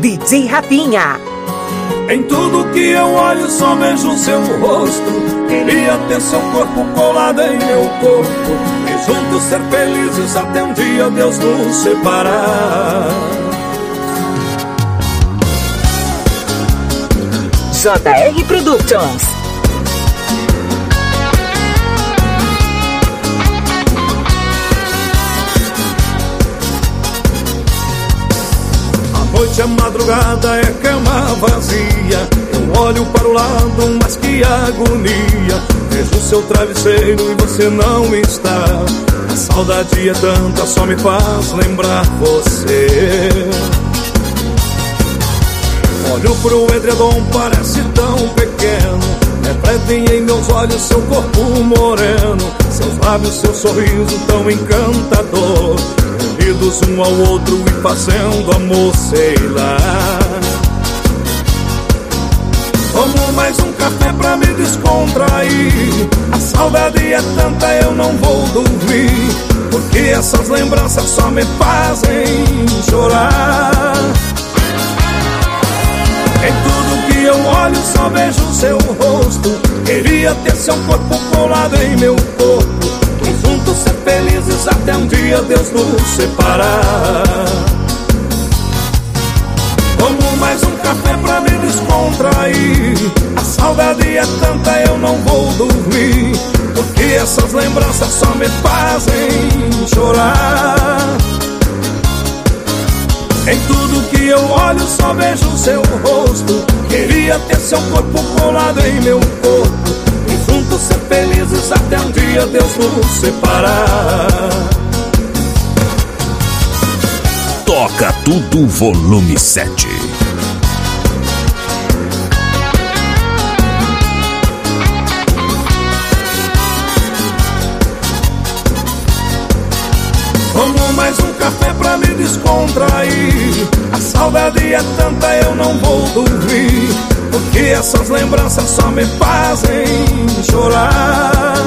DJ Rafinha. Em tudo que eu olho só vejo seu rosto. Queria ter seu corpo colado em meu corpo e juntos ser felizes até um dia Deus nos separar. JR Productions. A noite, a madrugada é cama vazia. Eu olho para o lado, mas que agonia. Vejo seu travesseiro e você não está. A saudade é tanta, só me faz lembrar você. Olho pro edredom, parece tão pequeno. Refletem em meus olhos seu corpo moreno, seus lábios, seu sorriso tão encantador, unidos um ao outro e fazendo amor, sei lá. Tomo mais um café pra me descontrair. A saudade é tanta, eu não vou dormir, porque essas lembranças só me fazem chorar. Em tudo que eu olho só vejo seu rosto. Queria ter seu corpo colado em meu corpo e juntos ser felizes até um dia Deus nos separar. Tomo mais um café pra me descontrair. A saudade é tanta, eu não vou dormir, porque essas lembranças só me fazem chorar. Em tudo que eu olho só vejo seu rosto. Queria ter seu corpo colado em meu corpo e juntos ser felizes até um dia Deus nos separar. Toca Tudo Volume 7. Tomo mais um café pra me descontrair. A saudade é tanta, eu não vou dormir, porque essas lembranças só me fazem chorar.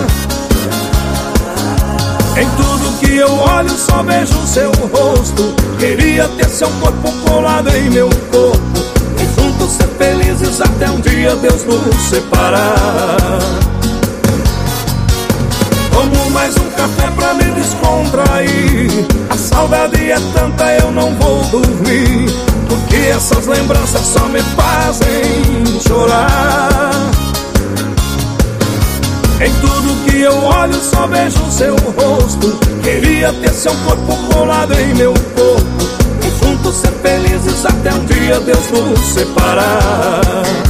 Em tudo que eu olho só vejo seu rosto. Queria ter seu corpo colado em meu corpo e juntos ser felizes até um dia Deus nos separar. Tomo mais um café pra me descontrair. A saudade é tanta, eu não vou dormir, porque essas lembranças só me fazem chorar. Em tudo que eu olho só vejo seu rosto. Queria ter seu corpo colado em meu corpo e juntos ser felizes até um dia Deus nos separar.